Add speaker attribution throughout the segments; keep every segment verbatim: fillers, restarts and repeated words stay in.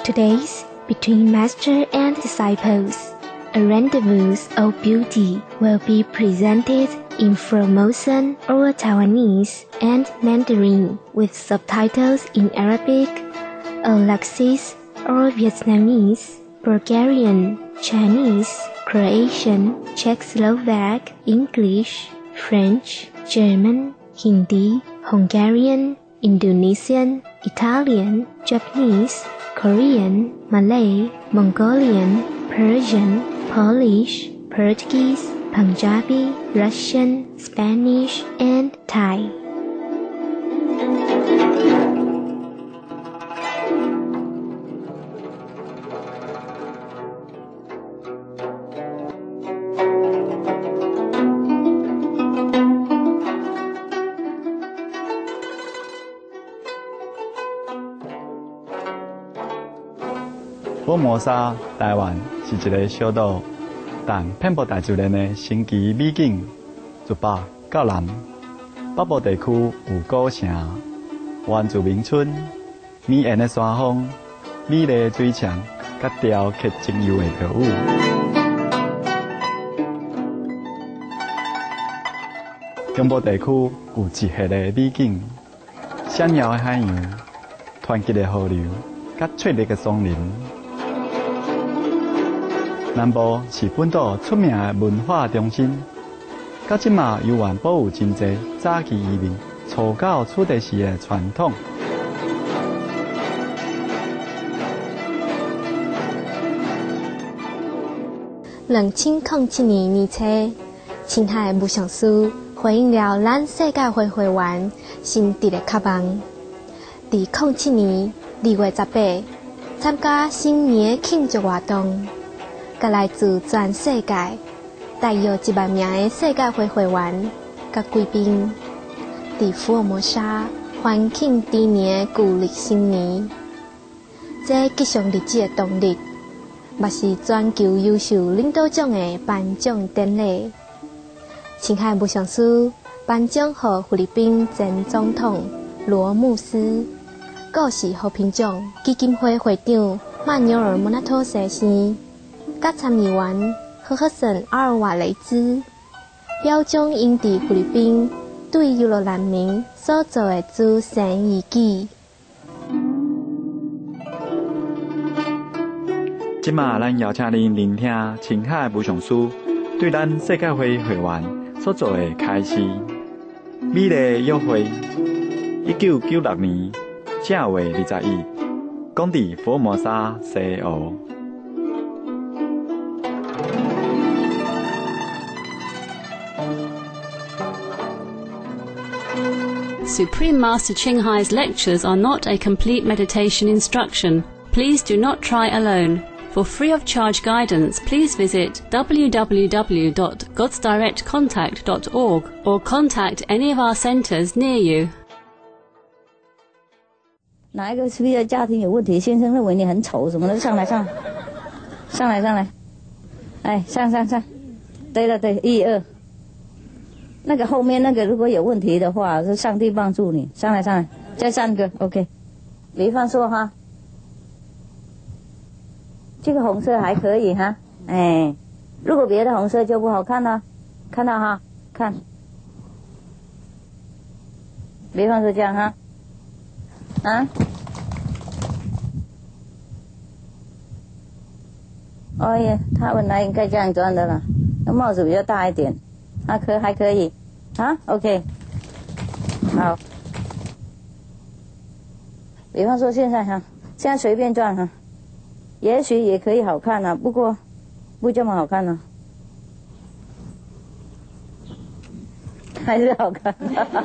Speaker 1: Today's Between Master and Disciples, a rendezvous of beauty will be presented in Formosan or Taiwanese and Mandarin with subtitles in Arabic, Alexis or Vietnamese, Bulgarian, Chinese, Croatian, Czechoslovak, English, French, German, Hindi, Hungarian, Indonesian, Italian, Japanese, Korean, Malay, Mongolian, Persian, Polish, Portuguese, Punjabi, Russian, Spanish, and Thai.
Speaker 2: 福摩沙台湾是一个小岛，但遍布大自然的神奇美景。自北到南，北部地区有古城、原住民村、美艳的山峰、美丽的水墙，甲雕刻精幽的歌舞。中部地区有一hệ的美景，闪耀的海洋、湍急的河流，甲翠绿的松林。南部是本岛出名的文化中心，到即嘛犹原保有真侪早期移民初到此地时的传统。
Speaker 1: 两千零七年年初，青海无上师回应了咱世界会会员心底的渴望。伫零七年二月十八，参加新年庆祝活动。甲来自全世界大约一万名的世界会会员甲贵宾，伫福尔摩沙欢庆猪年的旧历新年。这吉祥日子的当日，嘛是全球优秀领导奖的颁奖典礼。青海无上师颁奖予菲律宾前总统罗姆斯，故事和平奖基金会会长马纽尔莫纳托先生。甲参议员赫赫森阿尔瓦雷兹表彰因伫菲律宾对优罗难民所做的慈善义举。
Speaker 2: 即马咱邀请您聆听青海无上师对咱世界会会员所做的开示。美丽约会，一九九六年正月二十一，讲伫福尔摩沙西澳。
Speaker 3: Supreme Master Ching Hai's lectures are not a complete meditation instruction. Please do not try alone. For free of charge guidance, please visit w w w dot gods direct contact dot org or contact any of our centers near you.
Speaker 4: 哪一个是不是家庭有问题？先生认为你很丑，什么的，上来上来，上来上来，哎，上上上，对了对，一二。那个后面那个如果有问题的话，是上帝帮助你，上来上来，再三个 ，OK。比方说哈，这个红色还可以哈，哎，如果别的红色就不好看了，看到哈，看。比方说这样哈，啊，哦耶，他本来应该这样装的了，那帽子比较大一点。啊，可还可以，啊 ，OK， 好。比方说现在哈，现在随便转哈，也许也可以好看啊，不过不这么好看呢、啊，还是好看，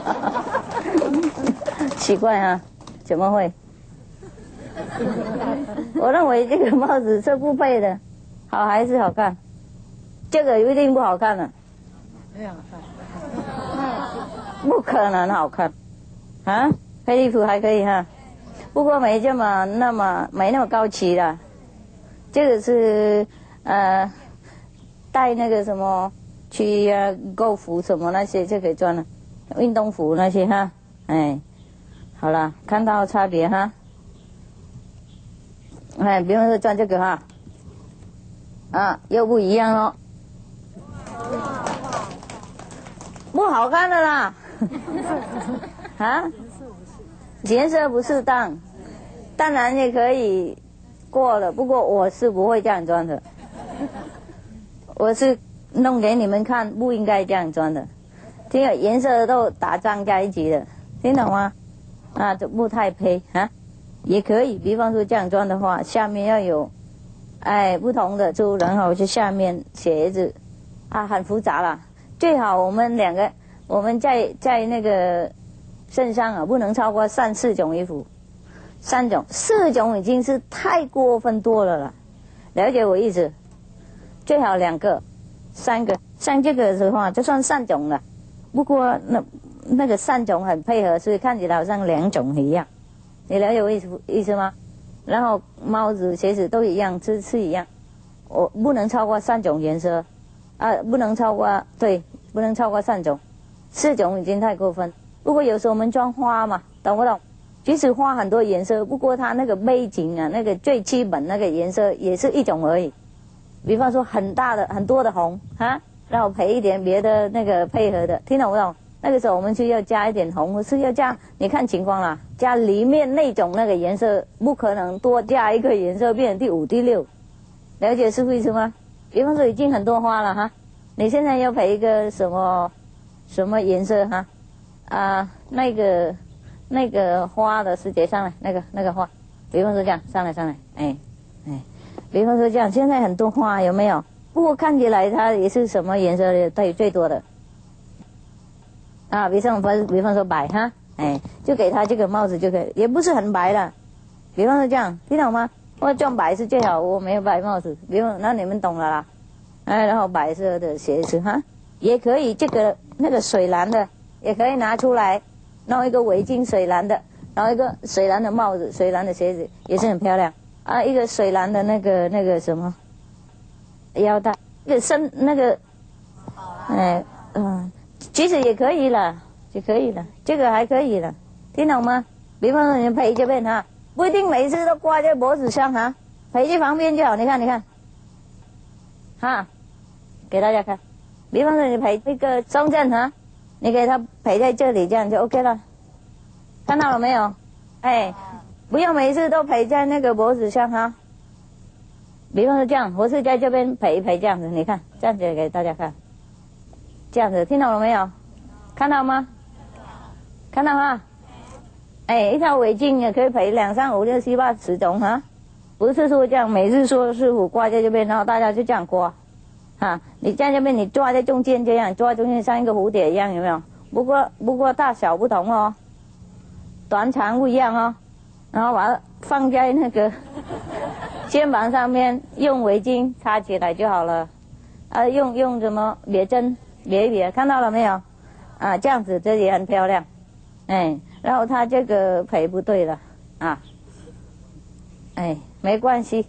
Speaker 4: 奇怪啊，怎么会？我认为这个帽子是不配的，好还是好看？这个一定不好看了。没好看，不可能好看，啊，黑衣服还可以哈，不过没这么那么没那么高级了。这个是呃带那个什么去呃购服什么那些就可以穿了，运动服那些哈，哎，好了，看到差别哈。 哎，比方说穿这个哈，啊，又不一样哦，不好看的啦，啊，颜色不适当，当然也可以过了，不过我是不会这样穿的，我是弄给你们看，不应该这样穿的，这个颜色都打仗在一起的，听懂吗？啊，这不太配啊。也可以，比方说这样装的话，下面要有，哎，不同的珠，然后就下面鞋子，啊，很复杂了。最好我们两个，我们在在那个身上啊，不能超过三四种衣服，三种、四种已经是太过分多了了，了解我意思？最好两个、三个，像这个的话就算三种了。不过那那个三种很配合，所以看起来好像两种一样。你了解我意思意思吗？然后帽子、鞋子都一样，是是一样。我不能超过三种颜色，啊，不能超过对，不能超过三种，四种已经太过分。不过有时候我们装花嘛，懂不懂？即使花很多颜色，不过它那个背景啊，那个最基本那个颜色也是一种而已。比方说很大的、很多的红啊，然后配一点别的那个配合的，听懂不懂？那个时候我们就要加一点红，是要加，你看情况啦，加里面那种那个颜色，不可能多加一个颜色变成第五、第六，了解师父意思吗？比方说已经很多花了哈，你现在要配一个什么什么颜色哈？啊，那个那个花的师姐上来，那个那个花，比方说这样上来上来，哎哎，比方说这样，现在很多花有没有？不过看起来它也是什么颜色最最多的。啊，比方说，比方说白哈，哎，就给他这个帽子就可以，也不是很白的。比方说这样，听懂吗？我撞白是最好，我没有白帽子。比方，那你们懂了啦。哎，然后白色的鞋子哈，也可以，这个那个水蓝的也可以拿出来，弄一个围巾水蓝的，然后一个水蓝的帽子，水蓝的鞋子也是很漂亮啊。一个水蓝的那个那个什么腰带，那个身那个，哎嗯。其实也可以了，就可以了，这个还可以了，听懂吗？比方说你陪这边哈，不一定每次都挂在脖子上哈，陪在旁边就好。你看，你看，哈，给大家看。比方说你陪那个中正哈，你给他陪在这里，这样就 OK 了。看到了没有？哎，不要每次都陪在那个脖子上哈。比方说这样，我是在这边陪一陪这样子，你看，这样子给大家看。这样子听懂了没有？看到吗？看到哈？哎，一条围巾也可以陪两三五六七八十种哈，不是说这样每次说师傅挂在这边，然后大家就这样挂，哈，你在这边你抓在中间这样，抓中间像一个蝴蝶一样，有没有？不过不过大小不同哦，短长不一样哦，然后把它放在那个肩膀上面，用围巾插起来就好了，啊，用用什么别针？别别，看到了没有？啊，这样子这也很漂亮，哎，然后他这个陪不对了，啊，哎，没关系，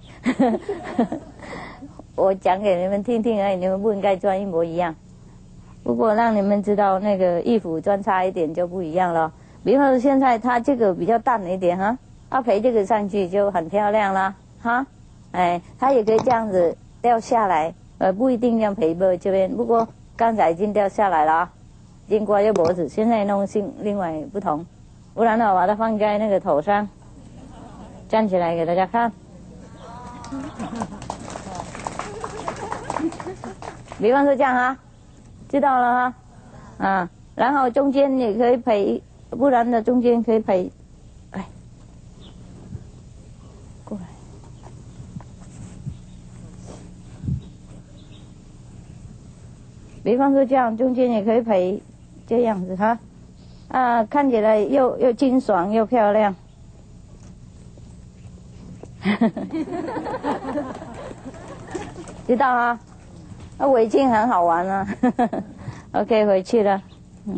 Speaker 4: 我讲给你们听听而已，你们不应该穿一模一样。不过让你们知道那个衣服穿差一点就不一样了。比方说现在他这个比较淡一点哈，他陪这个上去就很漂亮了哈，哎，他也可以这样子掉下来，呃，不一定要陪到这边，不过。刚才已经掉下来了啊，已经挂在脖子，现在弄另另外不同，不然呢，我把它放在那个头上，站起来给大家看。比方说这样啊，知道了哈，啊，然后中间也可以陪，不然的中间可以陪，哎，过来。比方说这样，中间也可以陪这样子哈，啊，看起来又又清爽又漂亮。知道啊？那围巾很好玩啊。OK， 回去了。嗯，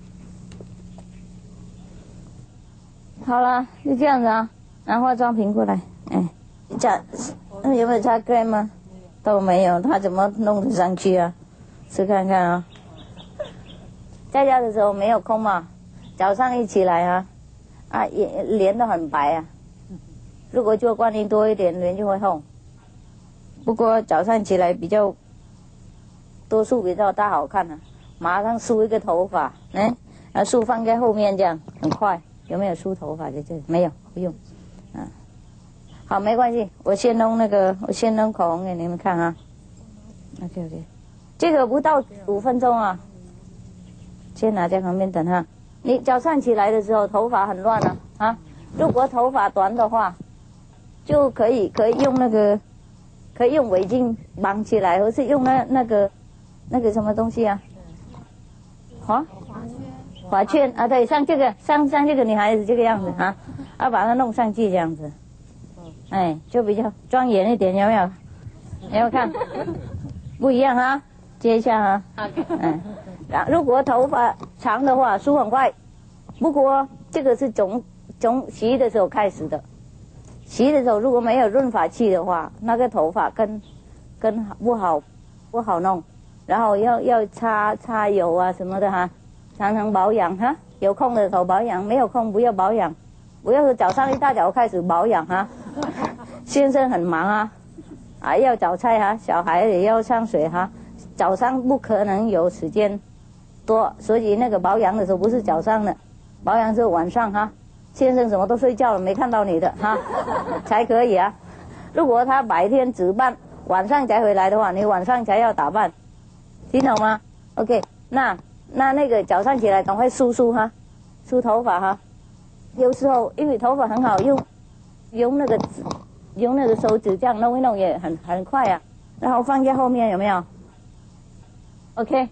Speaker 4: 好了，就这样子啊。拿化妆品过来，哎，这样有没有擦 cream 吗？都没有，他怎么弄得上去啊？试看看啊，在家的时候没有空嘛，早上一起来啊，啊也脸都很白啊， 如果做观音多一点，脸就会红。不过早上起来比较多梳比较大好看啊，马上梳一个头发，嗯，然后梳放在后面这样很快。有没有梳头发在这里？没有，不用。嗯，好，没关系，我先弄那个，我先弄口红给你们看啊。OK OK， 这个不到五分钟啊，先拿在旁边等哈。你早上起来的时候头发很乱啊啊，如果头发短的话，就可以可以用那个，可以用围巾绑起来，或是用那那个那个什么东西啊？啊？发圈啊，对，像这个，像像这个女孩子这个样子啊，要把它弄上去这样子，哎，就比较庄严一点，有没有？有没有看？不一样啊，接一下啊，嗯，如果头发长的话，梳很快，不过这个是从从洗的时候开始的，洗的时候如果没有润发器的话，那个头发跟跟不好不好弄，然后要要擦擦油啊什么的哈。常常保养哈，有空的时候保养，没有空不要保养，不要是早上一大早开始保养哈。先生很忙啊，啊要早菜哈，小孩也要上学哈，早上不可能有时间多，所以那个保养的时候不是早上的，保养是晚上哈。先生什么都睡觉了，没看到你的哈，才可以啊。如果他白天值班，晚上才回来的话，你晚上才要打扮，听懂吗 ？OK， 那。那那个早上起来赶快梳梳哈，梳头发哈。有时候因为头发很好用，用那个用那个手指这样弄一弄也很很快啊。然后放在后面有没有 ？OK，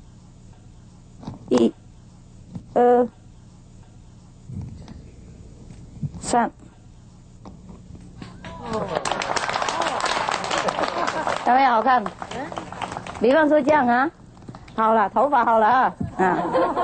Speaker 4: 一、二、三，有没有好看？比方说这样啊。好了，头发好了啊，啊，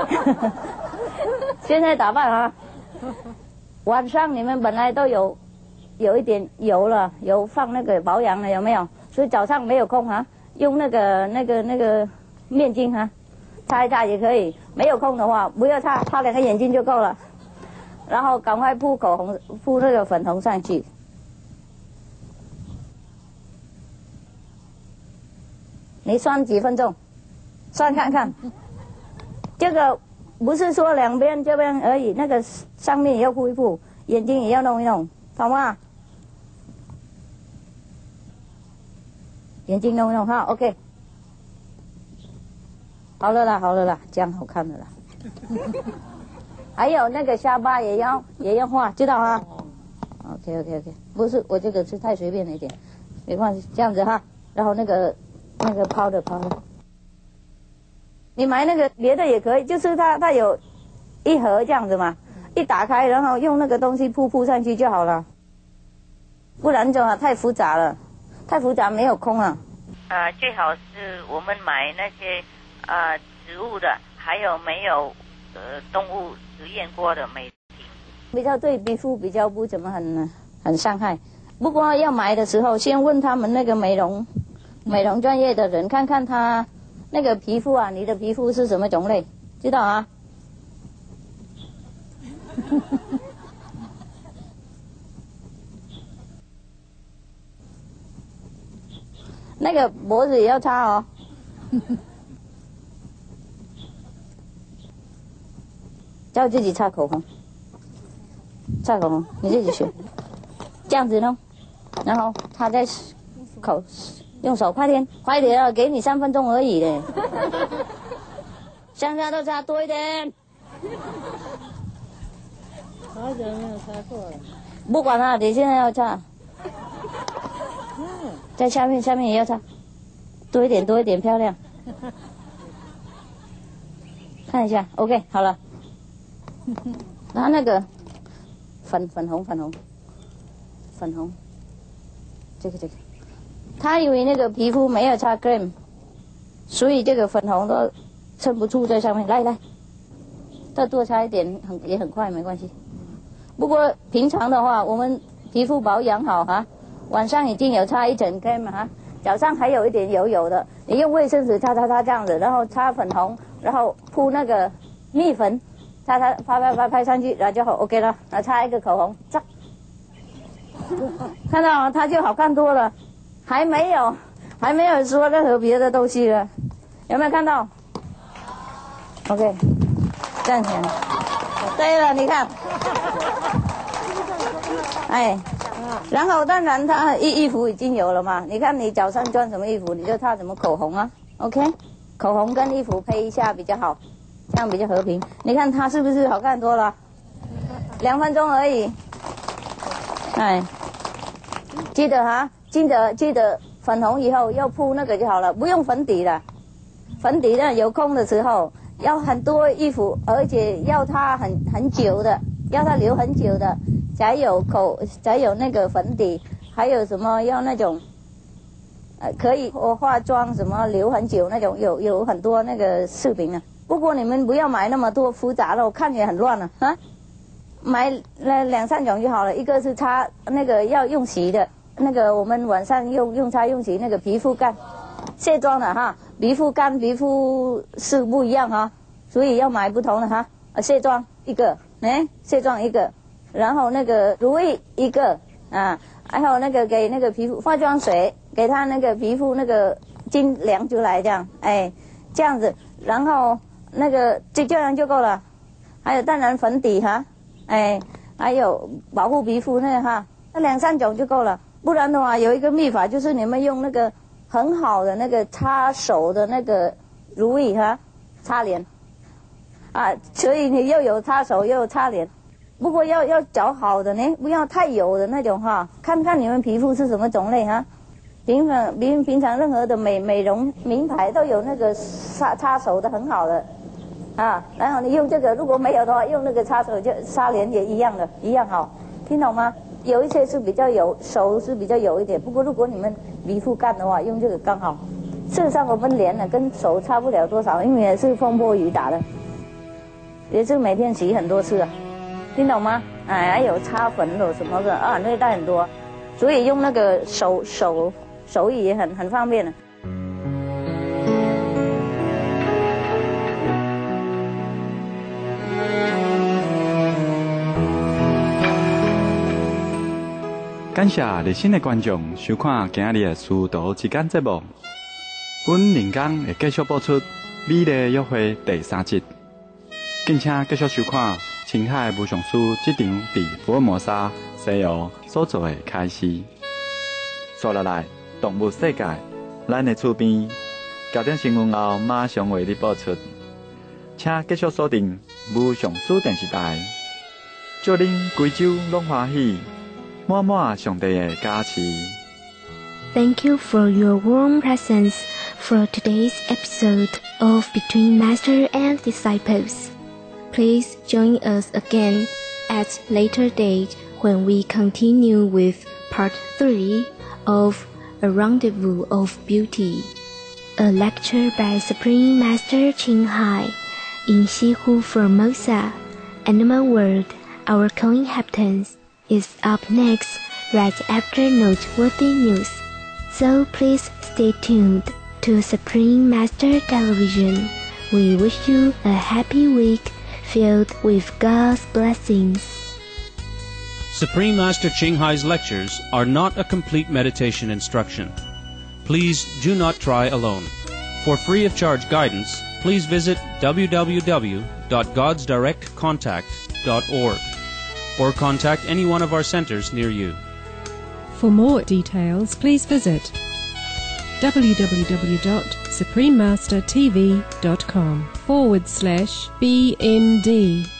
Speaker 4: 现在打扮啊。晚上你们本来都有有一点油了，有放那个保养了，有没有？所以早上没有空啊，用那个那个那个面巾啊，擦一擦也可以。没有空的话，不要擦，擦两个眼睛就够了。然后赶快铺口红，铺那个粉红上去。你算几分钟？算看看，这个不是说两边这边而已，那个上面也要铺一铺，眼睛也要弄一弄，好吗？眼睛弄一弄哈 ，OK， 好了啦，好了啦，这样好看的啦。还有那个下巴也要也要画，知道哈 ？OK OK OK， 不是我这个是太随便了一点，没关系，这样子哈。然后那个那个抛的抛的。你买那个别的也可以，就是它它有一盒这样子嘛，一打开然后用那个东西铺铺上去就好了，不然就太复杂了，太复杂没有空啊。
Speaker 5: 呃，最好是我们买那些呃植物的，还有没有呃动物实验过的美品，
Speaker 4: 比较对皮肤比较不怎么很很伤害。不过要买的时候先问他们那个美容美容专业的人，看看他。那个皮肤啊，你的皮肤是什么种类？知道啊？那个脖子也要擦哦。叫自己擦口红，擦口红你自己选，这样子弄，然后擦在口。用手快点，快点啊！给你三分钟而已嘞，上下都擦多一点。好久没有擦过了。不管了，你现在要擦。在下面，下面也要擦，多一点，多一点，漂亮。看一下 ，OK， 好了。然后那个粉粉红粉红粉红，这个这个。他以为那个皮肤没有擦 cream， 所以这个粉红都撑不住在上面。来来，再多擦一点，很也很快，没关系。不过平常的话，我们皮肤保养好哈，晚上已经有擦一层 cream 哈，早上还有一点油油的，你用卫生纸擦擦擦这样子，然后擦粉红，然后铺那个蜜粉，擦擦拍拍拍拍上去，然后就好 OK 了。然后擦一个口红，擦。 看到吗？它就好看多了，还没有，还没有说任何别的东西了，有没有看到 ？OK， 站起来。对了，你看，哎，然后当然它衣衣服已经有了嘛，你看你脚上穿什么衣服，你就擦什么口红啊 ，OK， 口红跟衣服配一下比较好，这样比较和平。你看它是不是好看多了？两分钟而已，哎，记得哈，记得记得粉红以后要铺那个就好了，不用粉底了。粉底呢，有空的时候要很多衣服，而且要它很很久的，要它留很久的，才有口才有那个粉底。还有什么要那种，呃，可以化妆什么留很久那种，有有很多那个视频啊。不过你们不要买那么多复杂的，我看也很乱了啊。买了两三种就好了，一个是擦那个要用洗的，那个我们晚上用用擦用洗那个皮肤干，卸妆的哈，皮肤干皮肤是不一样哈，所以要买不同的哈。呃，卸妆一个，哎，卸妆一个，然后那个乳液一个啊，还有那个给那个皮肤化妆水，给他那个皮肤那个筋凉出来这样，哎，这样子，然后那个就这样就够了，还有当然粉底哈。哎，还有保护皮肤那个哈，那两三种就够了。不然的话，有一个秘法，就是你们用那个很好的那个擦手的那个乳液哈，擦脸，啊，所以你又有擦手又有擦脸。不过要要找好的呢，不要太油的那种哈。看看你们皮肤是什么种类哈。平常平平常任何的美美容名牌都有那个擦擦手的很好的。啊，然后你用这个，如果没有的话，用那个擦手就擦脸也一样的，一样好，听懂吗？有一些是比较油，手是比较油一点。不过如果你们皮肤干的话，用这个刚好。事实上我们脸呢跟手差不了多少，因为也是风波雨打的，也是每天洗很多次啊，听懂吗？哎，还有擦粉的什么的啊，那带很多，所以用那个手手手艺也很很方便的。
Speaker 2: 感谢热心的观众收看今日的书读之间节目。阮明天会继续播出《美丽约会》第三集，敬请继续收看青海无上师这场伫福尔摩沙西洋所做的开始。接下来，动物世界，咱的厝边，九点新闻后马上为你播出，请继续锁定无上师电视台，祝恁贵州拢欢喜。满满上帝的加持。
Speaker 1: Thank you for your warm presence for today's episode of Between Master and Disciples. Please join us again at later date when we continue with part three of A Rendezvous of Beauty, a lecture by Supreme Master Ching Hai in Sihu Formosa, Animal World, our co-inhabitants. Is up next right after noteworthy news. So please stay tuned to Supreme Master Television. We wish you a happy week filled with God's blessings.
Speaker 6: Supreme Master Ching Hai's lectures are not a complete meditation instruction. Please do not try alone. For free of charge guidance, please visit w w w dot gods direct contact dot org. Or contact any one of our centers near you.
Speaker 7: For more details, please visit w w w dot supreme master t v dot com forward slash B N D.